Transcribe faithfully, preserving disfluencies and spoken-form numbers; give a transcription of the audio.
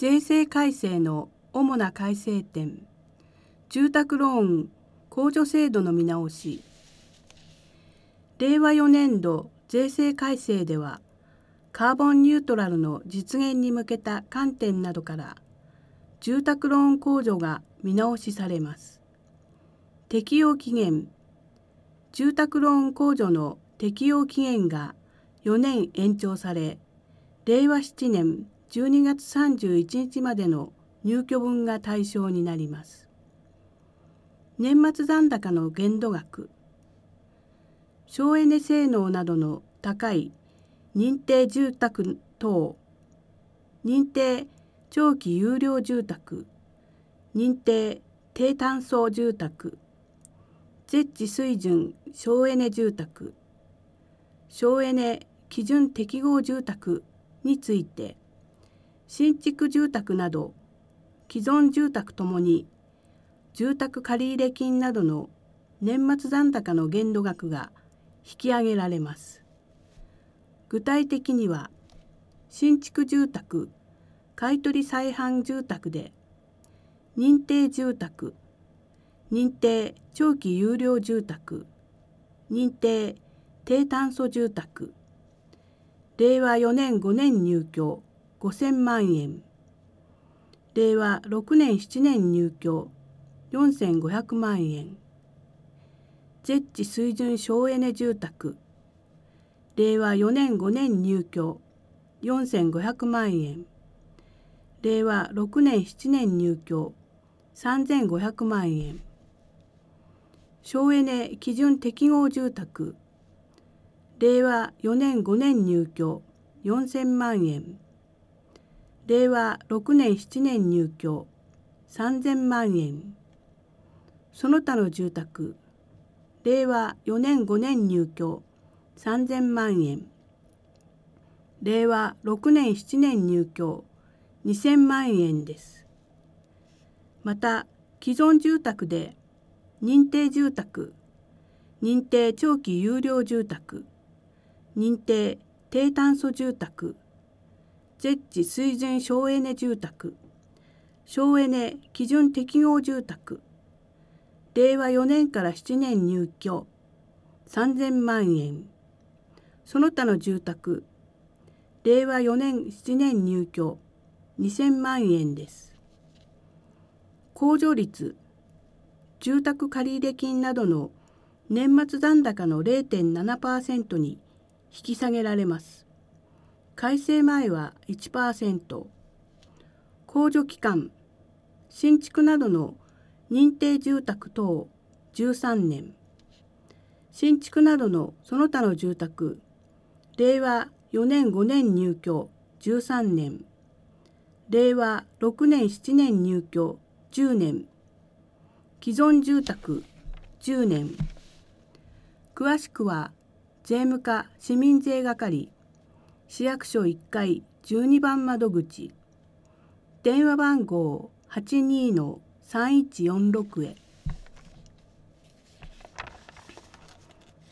税制改正の主な改正点、住宅ローン控除制度の見直し。れいわよねんど税制改正では、カーボンニュートラルの実現に向けた観点などから、住宅ローン控除が見直しされます。適用期限、住宅ローン控除の適用期限がよねん延長され、れいわななねんじゅうにがつさんじゅういちにちまでの入居分が対象になります。年末残高の限度額、省エネ性能などの高い認定住宅等、認定長期有料住宅、認定低炭素住宅、ゼッチ水準省エネ住宅、省エネ基準適合住宅について、新築住宅など既存住宅ともに住宅借入金などの年末残高の限度額が引き上げられます。具体的には、新築住宅、買取再販住宅で、認定住宅、認定長期有料住宅、認定低炭素住宅、れいわよねんごねん入居ごせんまんえん、れいわろくねんしちねん入居よんせんごひゃくまんえん、ゼッチ水準省エネ住宅、れいわよねんごねん入居よんせんごひゃくまんえん、れいわろくねんしちねん入居さんぜんごひゃくまんえん、省エネ基準適合住宅、れいわよねんごねん入居よんせんまんえん、れいわろくねんしちねん入居さんぜんまんえん、その他の住宅、れいわよねんごねん入居さんぜんまんえん、れいわろくねんしちねん入居にせんまんえんです。また、既存住宅で認定住宅、認定長期有料住宅、認定低炭素住宅、ゼッチ水準省エネ住宅、省エネ基準適合住宅、れいわよねんからななねん入居さんぜんまんえん、その他の住宅、れいわよねんななねん入居にせんまんえんです。控除率、住宅借入金などの年末残高の れいてんななパーセント に引き下げられます。改正前は いちパーセント。控除期間、新築などの認定住宅等じゅうさんねん、新築などのその他の住宅、れいわよねんごねん入居じゅうさんねん、れいわろくねんしちねん入居じゅうねん、既存住宅じゅうねん。詳しくは税務課市民税係市役所いっかいじゅうにばん窓口、電話番号 はちにーのさんいちよんろく へ。